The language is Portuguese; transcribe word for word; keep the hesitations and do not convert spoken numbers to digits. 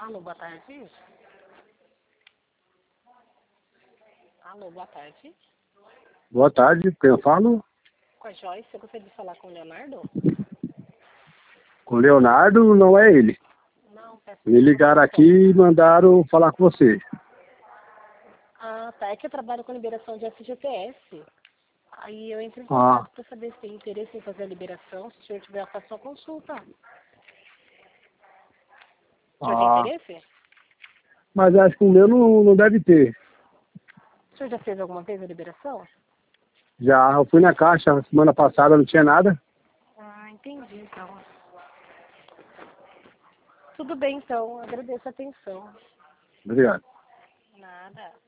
Alô, boa tarde. Alô, boa tarde. Boa tarde, quem eu falo? Com a Joyce, eu gostaria de falar com o Leonardo? Com o Leonardo, não é ele. Não, peço Me ligaram aqui e mandaram falar com você. Ah, tá. É que eu trabalho com liberação de F G T S. Aí eu entrei em Ah, contato para saber se tem interesse em fazer a liberação, se o senhor tiver a sua consulta. O senhor tem ah, interesse? mas acho que o meu não, não deve ter. O senhor já fez alguma vez a liberação? Já eu fui na caixa semana passada, não tinha nada. Ah, entendi, então. Tudo bem, então. Agradeço a atenção. Obrigado. Nada.